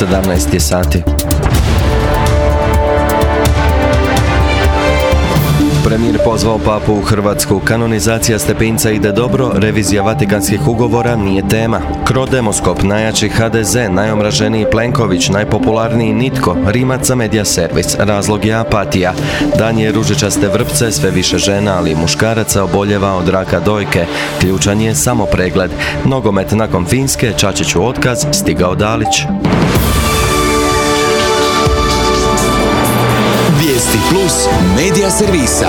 17 sati. Premijer pozvao papu u Hrvatsku. Kanonizacija Stepinca ide dobro, revizija Vatikanskih ugovora nije tema. Krodemoskop, najjači HDZ, najomraženiji Plenković, najpopularniji nitko, Rimac za Media Servis. Razlog je apatija. Dan je ružičaste vrpce, sve više žena, ali i muškaraca oboljeva od raka dojke. Ključan je samo pregled. Nogomet nakon Finske, Čačiću otkaz, stigao Dalić. Vijesti plus Media Servisa.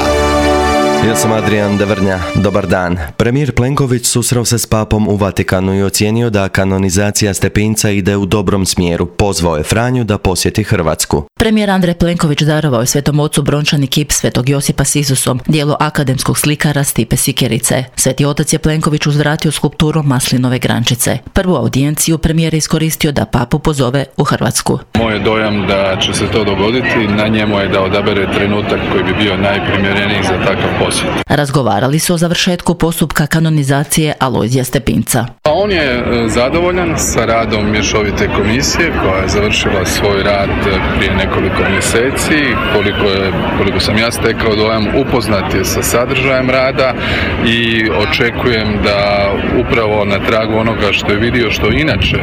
Ja sam Adrian Devrnja. Dobar dan. Premijer Plenković susreo se s papom u Vatikanu i ocijenio da kanonizacija Stepinca ide u dobrom smjeru. Pozvao je Franju da posjeti Hrvatsku. Premijer Andrej Plenković darovao je Svetom ocu brončani kip Svetog Josipa s Isusom, djelo akademskog slikara Stipe Sikerice. Sveti otac je Plenković uzvratio skulpturu maslinove grančice. Prvu audijenciju premijer je iskoristio da papu pozove u Hrvatsku. Moj je dojam da će se to dogoditi, na njemu je da odabere trenutak koji bi bio najprimjereniji za takav posjet. Razgovarali su o završetku postupka kanonizacije Alojzija Stepinca. On je zadovoljan sa radom mješovite komisije koja je završila svoj rad prije nekoliko mjeseci. Koliko sam ja stekao dojam, upoznat je sa sadržajem rada i očekujem da upravo na tragu onoga što je vidio, što inače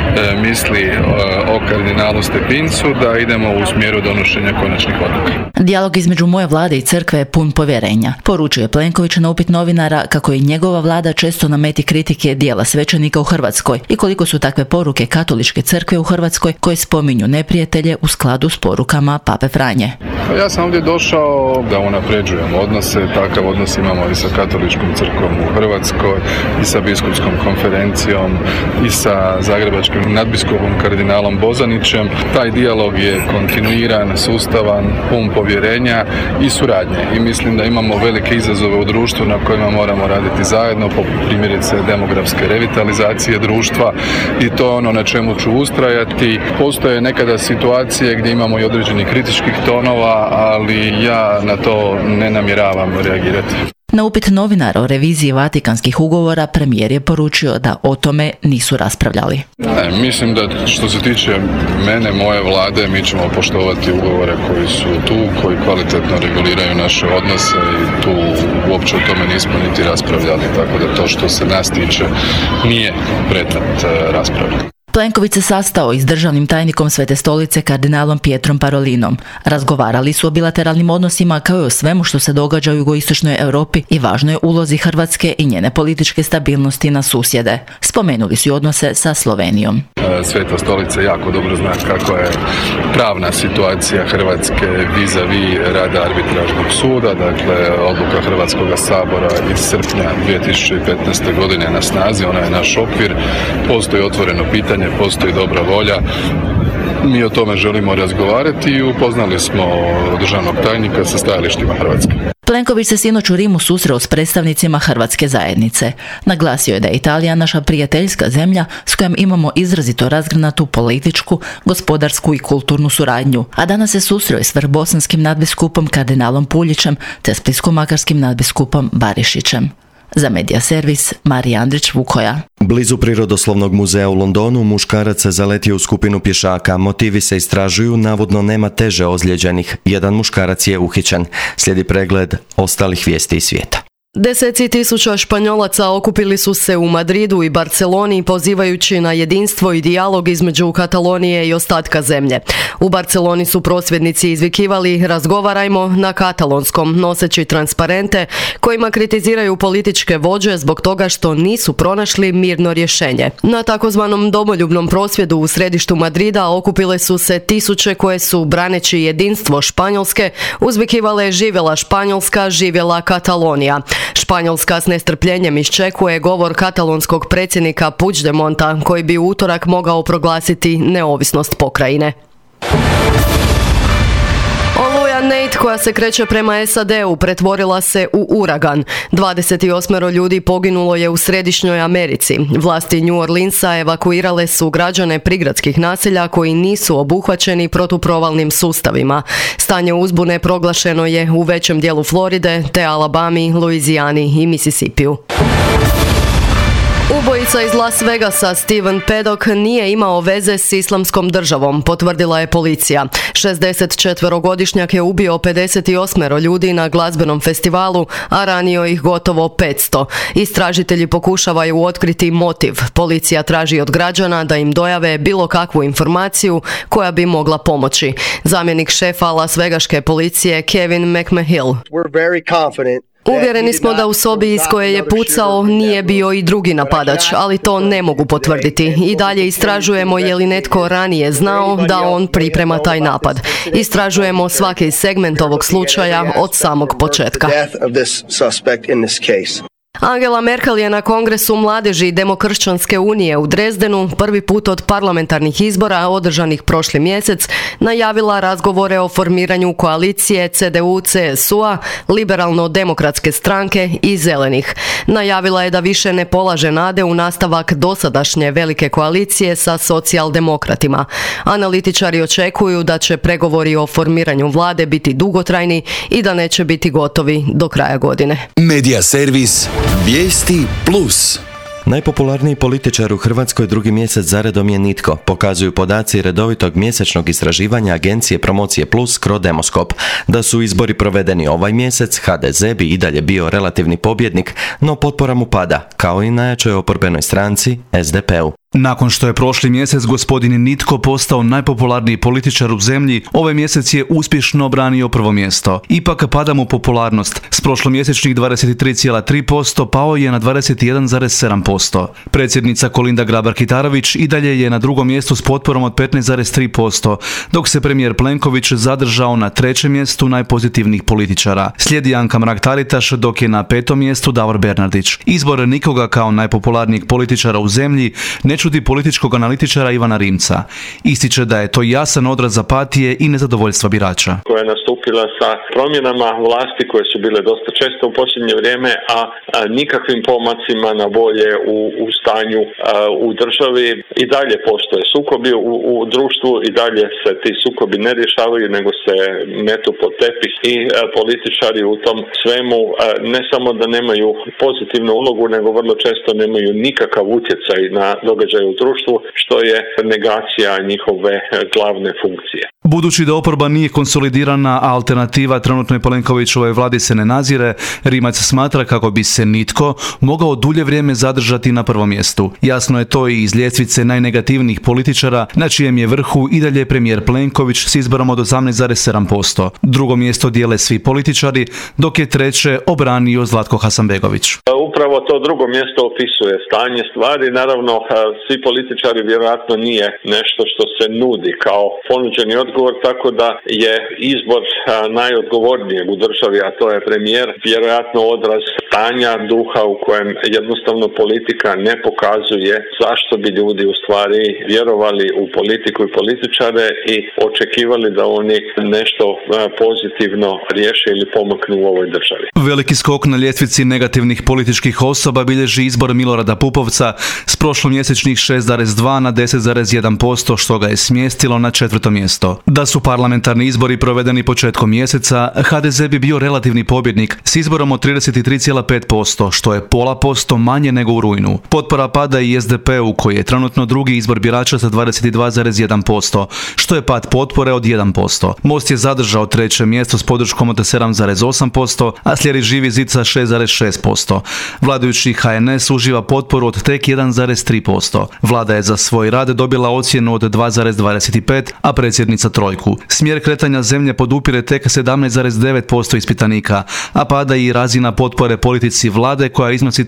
misli o kardinalu Stepincu, da idemo u smjeru donošenja konačnih odluka. Dijalog između moje vlade i crkve je pun povjerenja. Poručuje Plenković na upit novinara kako je njegova vlada često na meti kritike dijela svećenika u Hrvatskoj i koliko su takve poruke katoličke crkve u Hrvatskoj koje spominju neprijatelje u skladu s porukama pape Franje. Ja sam ovdje došao da unapređujem odnose, takav odnos imamo i sa katoličkom crkvom u Hrvatskoj i sa biskupskom konferencijom i sa zagrebačkim nadbiskupom kardinalom Bozanićem. Taj dijalog je kontinuiran, sustavan, pun povjerenja i suradnje i mislim da imamo velike izazove u društvu na kojima moramo raditi zajedno, primjerice demografske revitalizacije društva i to je ono na čemu ću ustrajati. Postoje nekada situacije gdje imamo i određenih kritičkih tonova, ali ja na to ne namjeravam reagirati. Na upit novinara o reviziji Vatikanskih ugovora premijer je poručio da o tome nisu raspravljali. Mislim da što se tiče mene, moje vlade, mi ćemo poštovati ugovore koji su tu, koji kvalitetno reguliraju naše odnose i tu uopće o tome nismo niti raspravljali, tako da to što se nas tiče nije predmet rasprave. Plenković se sastao i s državnim tajnikom Svete stolice kardinalom Pietrom Parolinom. Razgovarali su o bilateralnim odnosima kao i o svemu što se događa u jugoistočnoj Europi i važnoj ulozi Hrvatske i njene političke stabilnosti na susjede. Spomenuli su i odnose sa Slovenijom. Sveta stolica jako dobro zna kako je pravna situacija Hrvatske vis-a-vis rada arbitražnog suda, dakle odluka Hrvatskog sabora iz srpnja 2015. godine na snazi, ona je naš okvir, postoji otvoreno pitanje, postoji dobra volja. Mi o tome želimo razgovarati i upoznali smo državnog tajnika sa stajalištima Hrvatske. Plenković se sinoć u Rimu susreo s predstavnicima hrvatske zajednice. Naglasio je da je Italija naša prijateljska zemlja s kojom imamo izrazito razgranatu političku, gospodarsku i kulturnu suradnju, a danas se susreo i s vrhbosanskim nadbiskupom kardinalom Puljićem te splitsko-makarskim nadbiskupom Barišićem. Za Media Servis, Marija Andrić, Vukoja. Blizu Prirodoslovnog muzeja u Londonu muškarac se zaletio u skupinu pješaka. Motivi se istražuju, navodno nema teže ozlijeđenih. Jedan muškarac je uhićen. Slijedi pregled ostalih vijesti iz svijeta. Deseci tisuća Španjolaca okupili su se u Madridu i Barceloni pozivajući na jedinstvo i dijalog između Katalonije i ostatka zemlje. U Barceloni su prosvjednici izvikivali "Razgovarajmo" na katalonskom, noseći transparente kojima kritiziraju političke vođe zbog toga što nisu pronašli mirno rješenje. Na takozvanom domoljubnom prosvjedu u središtu Madrida okupile su se tisuće koje su, braneći jedinstvo Španjolske, uzvikivale "Živjela Španjolska, živjela Katalonija". Španjolska s nestrpljenjem iščekuje govor katalonskog predsjednika Puigdemonta, koji bi u utorak mogao proglasiti neovisnost pokrajine. Oluja Nate, koja se kreće prema SAD-u, pretvorila se u uragan. 28 ljudi poginulo je u Središnjoj Americi. Vlasti New Orleansa evakuirale su građane prigradskih naselja koji nisu obuhvaćeni protuprovalnim sustavima. Stanje uzbune proglašeno je u većem dijelu Floride te Alabami, Luizijani i Mississippiju. Ubojica iz Las Vegasa Steven Paddock nije imao veze s Islamskom državom, potvrdila je policija. 64-godišnjak je ubio 58 ljudi na glazbenom festivalu, a ranio ih gotovo 500. Istražitelji pokušavaju otkriti motiv. Policija traži od građana da im dojave bilo kakvu informaciju koja bi mogla pomoći. Zamjenik šefa Las Vegaške policije Kevin McMahill. Uvjereni smo da u sobi iz koje je pucao nije bio i drugi napadač, ali to ne mogu potvrditi. I dalje istražujemo je li netko ranije znao da on priprema taj napad. Istražujemo svaki segment ovog slučaja od samog početka. Angela Merkel je na Kongresu mladeži Demokršćanske unije u Dresdenu prvi put od parlamentarnih izbora održanih prošli mjesec najavila razgovore o formiranju koalicije CDU-CSU-a, Liberalno-demokratske stranke i Zelenih. Najavila je da više ne polaže nade u nastavak dosadašnje velike koalicije sa socijaldemokratima. Analitičari očekuju da će pregovori o formiranju vlade biti dugotrajni i da neće biti gotovi do kraja godine. Medija servis Vijesti Plus. Najpopularniji političar u Hrvatskoj drugi mjesec zaredom je nitko, pokazuju podaci redovitog mjesečnog istraživanja agencije Promocije Plus Crodemoskop. Da su izbori provedeni ovaj mjesec, HDZ bi i dalje bio relativni pobjednik, no potpora mu pada, kao i najjačoj oporbenoj stranci SDP-u. Nakon što je prošli mjesec gospodin Nitko postao najpopularniji političar u zemlji, ovaj mjesec je uspješno obranio prvo mjesto. Ipak pada mu popularnost. S prošlomjesečnih 23,3% pao je na 21,7%. Predsjednica Kolinda Grabar-Kitarović i dalje je na drugom mjestu s potporom od 15,3%, dok se premijer Plenković zadržao na trećem mjestu najpozitivnijih političara. Slijedi Anka Mrak-Taritaš, dok je na petom mjestu Davor Bernardić. Izbor nikoga kao najpopularnijeg političara u zemlji ne čudi političkog analitičara Ivana Rimca. Ističe da je to jasan odraz apatije i nezadovoljstva birača. Koja je nastupila sa promjenama vlasti koje su bile dosta često u posljednje vrijeme, a nikakvim pomacima na bolje u stanju u državi. I dalje postoje sukobi u društvu, i dalje se ti sukobi ne rješavaju, nego se metu pod tepih i političari u tom svemu ne samo da nemaju pozitivnu ulogu, nego vrlo često nemaju nikakav utjecaj na događaje u društvu, što je negacija njihove glavne funkcije. Budući da oporba nije konsolidirana, a alternativa trenutnoj Plenkovićevoj vladi se ne nazire, Rimac smatra kako bi se nitko mogao dulje vrijeme zadržati na prvom mjestu. Jasno je to i iz ljestvice najnegativnijih političara, na čijem je vrhu i dalje premijer Plenković s izborom od 18,7%. Drugo mjesto dijele svi političari, dok je treće obranio Zlatko Hasanbegović. Upravo to drugo mjesto opisuje stanje stvari. Naravno, svi političari vjerojatno nije nešto što se nudi kao ponuđeni odgovor, tako da je izbor najodgovornijeg u državi, a to je premijer, vjerojatno odraz stanja duha u kojem jednostavno politika ne pokazuje zašto bi ljudi u stvari vjerovali u politiku i političare i očekivali da oni nešto pozitivno riješe ili pomaknu u ovoj državi. Veliki skok na ljestvici negativnih političkih osoba bilježi izbor Milorada Pupovca s prošlomjesečnih 6,2 na 10,1%, što ga je smjestilo na četvrto mjesto. Da su parlamentarni izbori provedeni početkom mjeseca, HDZ bi bio relativni pobjednik s izborom od 33,5%, što je 0,5% manje nego u rujnu. Potpora pada i SDP-u, koji je trenutno drugi izbor birača sa 22,1%, što je pad potpore od 1%. Most je zadržao treće mjesto s podrškom od 7,8%, a slijedi Živi zid sa 6,6%. Vladajući HNS uživa potporu od tek 1,3%. Vlada je za svoj rad dobila ocjenu od 2,25, a predsjednica trojku. Smjer kretanja zemlje podupire tek 17,9% ispitanika, a pada i razina potpore politici vlade koja iznosi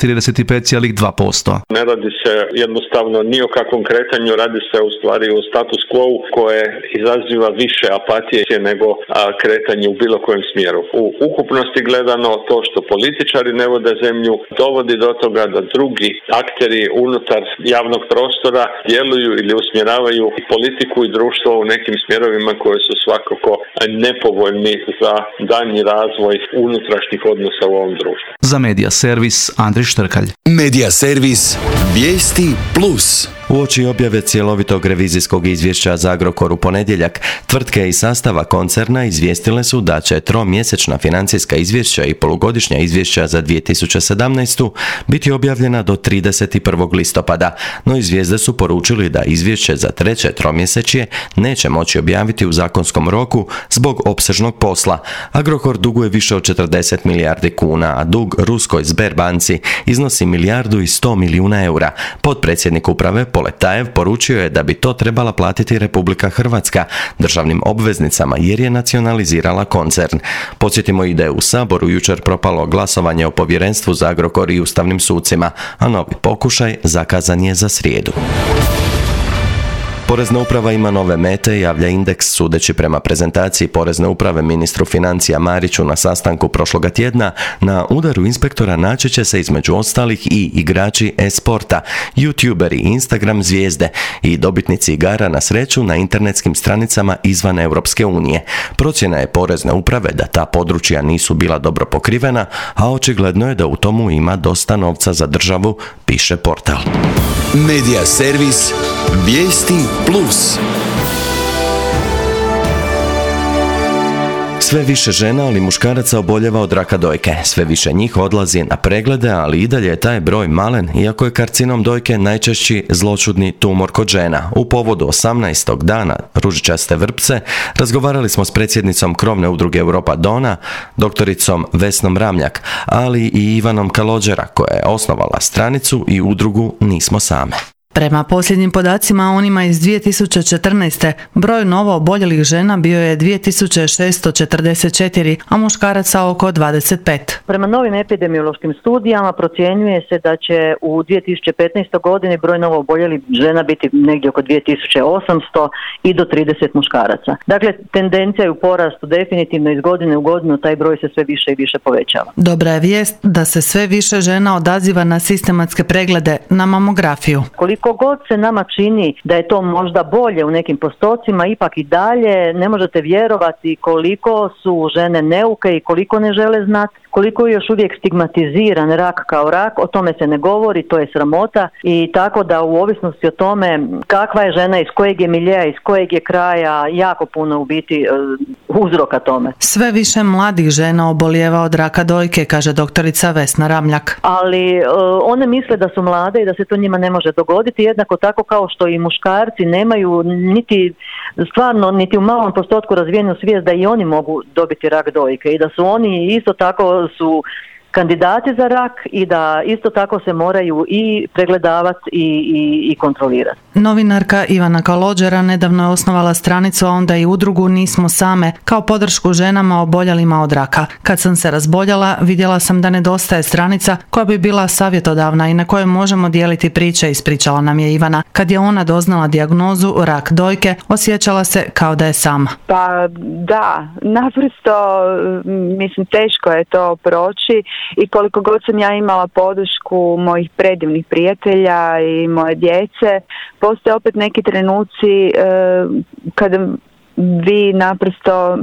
35,2%. Ne radi se jednostavno ni o kakvom kretanju, radi se u stvari o status quo koje izaziva više apatije nego kretanje u bilo kojem smjeru. U ukupnosti gledano, to što političari ne vode zemlju dovodi do toga da drugi akteri unutar javnog prostora djeluju ili usmjeravaju politiku i društvo u nekim smjerovima koje su svakako nepovoljni za daljnji razvoj unutrašnjih odnosa u ovom društvu. Za Medija servis Andrej Štrkalj. Medija servis Vijesti Plus. Uoči objave cjelovitog revizijskog izvješća za Agrokor u ponedjeljak, tvrtke iz sastava koncerna izvijestile su da će tromjesečna financijska izvješća i polugodišnja izvješća za 2017. biti objavljena do 31. listopada, no iz Zvijezde su poručili da izvješće za treće tromjesečje neće moći objaviti u zakonskom roku zbog opsežnog posla. Agrokor duguje više od 40 milijardi kuna, a dug ruskoj Sberbanci iznosi 1,1 milijarda eura. Potpredsjednik uprave Poletajev poručio je da bi to trebala platiti Republika Hrvatska državnim obveznicama jer je nacionalizirala koncern. Podsjetimo i da je u Saboru jučer propalo glasovanje o povjerenstvu za Agrokor i ustavnim sucima, a novi pokušaj zakazan je za srijedu. Porezna uprava ima nove mete, javlja Indeks, sudeći prema prezentaciji Porezne uprave ministru financija Mariću na sastanku prošloga tjedna. Na udaru inspektora naći će se između ostalih i igrači e-sporta, youtuberi, Instagram zvijezde i dobitnici igara na sreću na internetskim stranicama izvan Europske unije. Procjena je Porezne uprave da ta područja nisu bila dobro pokrivena, a očigledno je da u tomu ima dosta novca za državu, piše portal. Medija servis Vijesti Plus. Sve više žena, ali muškaraca oboljeva od raka dojke. Sve više njih odlazi na preglede, ali i dalje je taj broj malen, iako je karcinom dojke najčešći zloćudni tumor kod žena. U povodu 18. dana ružičaste vrpce razgovarali smo s predsjednicom krovne udruge Europa Dona, doktoricom Vesnom Ramljak, ali i Ivanom Kalođera, koja je osnovala stranicu i udrugu Nismo same. Prema posljednjim podacima, onima iz 2014. broj novo oboljelih žena bio je 2644, a muškaraca oko 25. Prema novim epidemiološkim studijama procjenjuje se da će u 2015. godini broj novo oboljelih žena biti negdje oko 2800 i do 30 muškaraca. Dakle, tendencija je u porastu, definitivno iz godine u godinu taj broj se sve više i više povećava. Dobra je vijest da se sve više žena odaziva na sistematske preglede, na mamografiju. Koliko god se nama čini da je to možda bolje u nekim postocima, ipak i dalje ne možete vjerovati koliko su žene neuke i koliko ne žele znati, koliko je još uvijek stigmatiziran rak kao rak, o tome se ne govori, to je sramota i tako da u ovisnosti o tome kakva je žena, iz kojeg je miljea, iz kojeg je kraja, jako puno u biti uzroka tome. Sve više mladih žena obolijeva od raka dojke, kaže doktorica Vesna Ramljak. Ali one misle da su mlade i da se to njima ne može dogoditi, jednako tako kao što i muškarci nemaju niti stvarno niti u malom postotku razvijenu svijest da i oni mogu dobiti rak dojke i da su oni isto tako su kandidati za rak i da isto tako se moraju i pregledavati i kontrolirati. Novinarka Ivana Kalođera nedavno je osnovala stranicu, a onda i udrugu Nismo same, kao podršku ženama oboljelima od raka. Kad sam se razboljela, vidjela sam da nedostaje stranica koja bi bila savjetodavna i na kojoj možemo dijeliti priče, ispričala nam je Ivana. Kad je ona doznala dijagnozu rak dojke, osjećala se kao da je sama. Pa da, naprosto mislim teško je to proći. I koliko god sam ja imala podršku mojih predivnih prijatelja i moje djece, postoje opet neki trenuci kada vi naprosto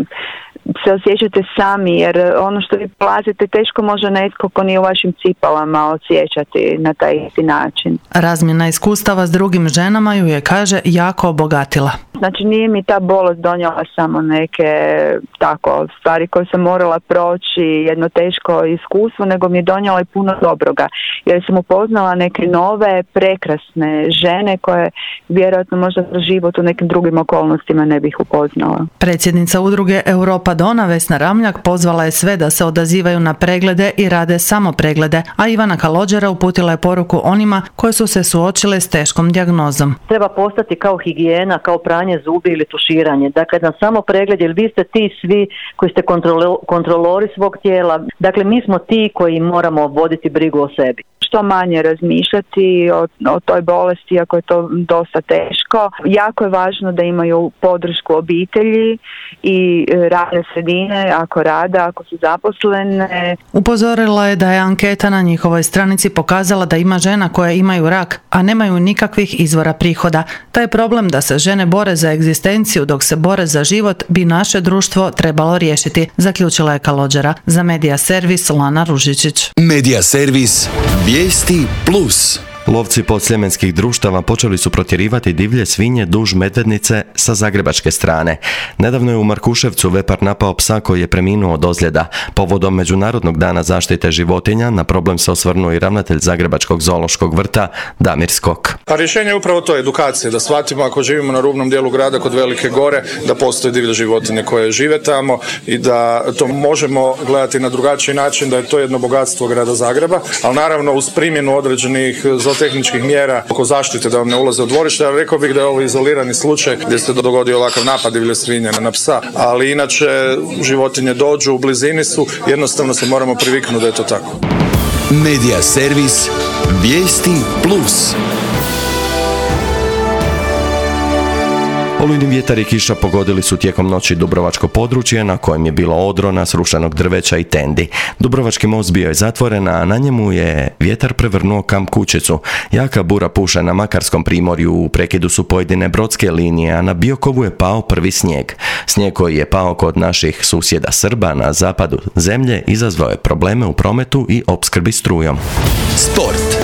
se osjećate sami, jer ono što vi plazite teško može netko ko nije u vašim cipalama osjećati na taj isti način. Razmjena iskustava s drugim ženama ju je, kaže, jako obogatila. Znači nije mi ta bolest donijela samo neke tako stvari koje sam morala proći, jedno teško iskustvo, nego mi je donijela i puno dobroga. Jer sam upoznala neke nove, prekrasne žene koje vjerojatno možda za život u nekim drugim okolnostima ne bih upoznala. Predsjednica udruge Europa Dona Vesna Ramljak pozvala je sve da se odazivaju na preglede i rade samo preglede, a Ivana Kalođera uputila je poruku onima koje su se suočile s teškom dijagnozom. Treba postati kao higijena, kao pranje zubi ili tuširanje. Dakle, na samo pregled, jer vi ste ti svi koji ste kontrolori svog tijela. Dakle, mi smo ti koji moramo voditi brigu o sebi. Što manje razmišljati o toj bolesti, iako je to dosta teško. Jako je važno da imaju podršku obitelji i radne sredine, ako rada, ako su zaposlene. Upozorila je da je anketa na njihovoj stranici pokazala da ima žena koje imaju rak, a nemaju nikakvih izvora prihoda. Taj problem da se žene bore za egzistenciju dok se bore za život bi naše društvo trebalo riješiti, zaključila je Kalođera. Za Medija servis Lana Ružičić. Medija servis Vijesti Plus. Lovci podsljemenskih društava počeli su protjerivati divlje svinje duž Medvednice sa zagrebačke strane. Nedavno je u Markuševcu vepar napao psa koji je preminuo od ozljeda. Povodom Međunarodnog dana zaštite životinja na problem se osvrnuo i ravnatelj Zagrebačkog zoološkog vrta Damir Skok. A rješenje je upravo to, edukacija, da shvatimo ako živimo na rubnom dijelu grada kod Velike Gore, da postoje divlje životinje koje žive tamo i da to možemo gledati na drugačiji način, da je to jedno bogatstvo grada Zagreba, ali naravno uz primjenu određenih zootehničkih mjera oko zaštite da vam ne ulaze u dvorište, ali rekao bih da je ovo izolirani slučaj gdje se dogodio ovakav napad divlje svinje na psa, ali inače životinje dođu, u blizini su, jednostavno se moramo priviknuti da je to tako. Medija servis Vijesti Plus. Olujni vjetar i kiša pogodili su tijekom noći dubrovačko područje na kojem je bilo odrona, srušenog drveća i tendi. Dubrovački most bio je zatvoren, a na njemu je vjetar prevrnuo kamp kućicu. Jaka bura puše na Makarskom primorju, u prekidu su pojedine brodske linije, a na Biokovu je pao prvi snijeg. Snijeg koji je pao kod naših susjeda Srba na zapadu zemlje izazvao je probleme u prometu i opskrbi strujom. Sport.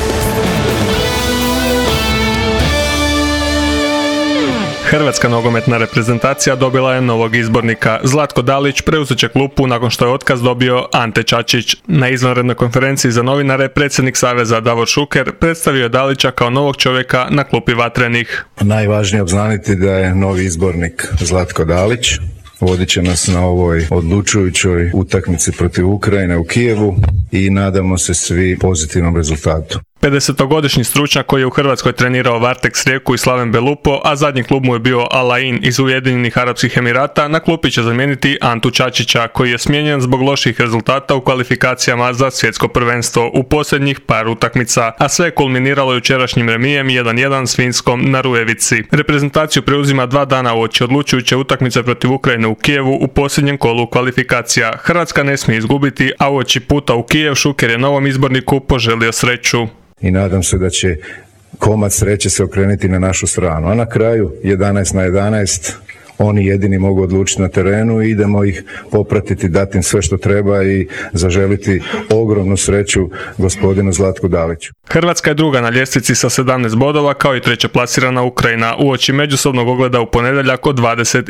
Hrvatska nogometna reprezentacija dobila je novog izbornika. Zlatko Dalić preuzet će klupu nakon što je otkaz dobio Ante Čačić. Na izvanrednoj konferenciji za novinare predsjednik Saveza Davor Šuker predstavio je Dalića kao novog čovjeka na klupi Vatrenih. Najvažnije obznaniti da je novi izbornik Zlatko Dalić. Vodit će nas na ovoj odlučujućoj utakmici protiv Ukrajine u Kijevu i nadamo se svi pozitivnom rezultatu. 50-godišnji stručnjak koji je u Hrvatskoj trenirao Varteks Rijeku i Slaven Belupo, a zadnji klub mu je bio Al Ain iz Ujedinjenih Arapskih Emirata, na klupi će zamijeniti Antu Čačića, koji je smijenjen zbog loših rezultata u kvalifikacijama za svjetsko prvenstvo u posljednjih par utakmica, a sve je kulminiralo jučerašnjim remijem 1-1 s Finskom na Rujevici. Reprezentaciju preuzima 2 dana uoči odlučujuće utakmice protiv Ukrajine u Kijevu u posljednjem kolu kvalifikacija. Hrvatska ne smije izgubiti, a uoči puta u Kijev Šuker je novom izborniku poželio sreću. I nadam se da će komad sreće se okrenuti na našu stranu. A na kraju 11-11 oni jedini mogu odlučiti na terenu i idemo ih popratiti, dati im sve što treba i zaželiti ogromnu sreću gospodinu Zlatku Daliću. Hrvatska je druga na ljestvici sa 17 bodova, kao i treće plasirana Ukrajina uoči međusobnog ogleda u ponedjeljak od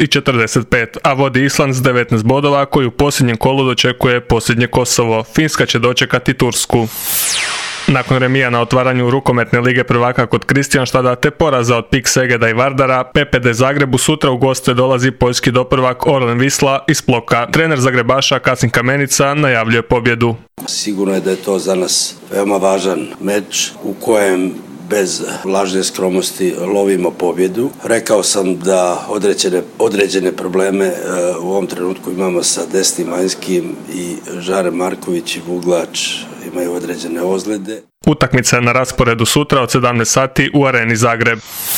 20:45, a vodi Island s 19 bodova koji u posljednjem kolu dočekuje posljednje Kosovo. Finska će dočekati Tursku. Nakon remija na otvaranju rukometne lige prvaka kod Kristijanštada te poraza od PIK Segeda i Vardara, PPD Zagrebu sutra u goste dolazi poljski doprvak Orlen Wisla iz Ploka. Trener Zagrebaša Kasim Kamenica najavljuje pobjedu. Sigurno je da je to za nas veoma važan meč u kojem bez lažne skromnosti lovimo pobjedu. Rekao sam da određene probleme u ovom trenutku imamo sa desnim vanjskim i Žare Marković i Vuglač imaju određene ozljede. Utakmica je na rasporedu sutra od 17 sati u Areni Zagreb.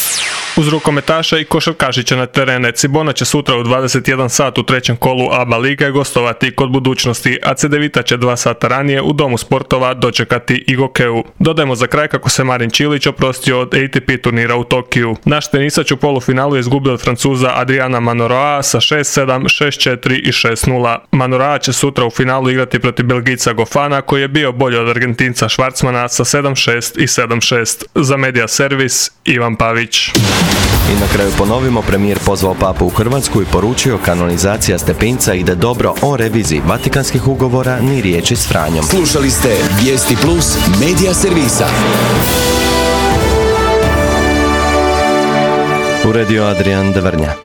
Uz rukometaša i košarkaši će na terene. Cibona će sutra u 21 sat u trećem kolu ABA lige gostovati kod Budućnosti, a Cedevita će 2 sata ranije u Domu sportova dočekati Igokeu. Dodajmo za kraj kako se Marin Čilić oprostio od ATP turnira u Tokiju. Naš tenisač u polufinalu je izgubio od Francuza Adriana Manoraa sa 6-7, 6-4 i 6-0. Manoraa će sutra u finalu igrati protiv Belgijca Gofana, koji je bio bolji od Argentinca Švarcmana sa 7-6 i 7-6. Za Medija servis Ivan Pavić. I na kraju ponovimo, premijer pozvao papu u Hrvatsku i poručio kanonizacija stepenca ide dobro, o reviziji Vatikanskih ugovora ni riječi s Franjom. Slušali ste Vijesti Plus Medija servisa. Uredio Adrian Devrnja.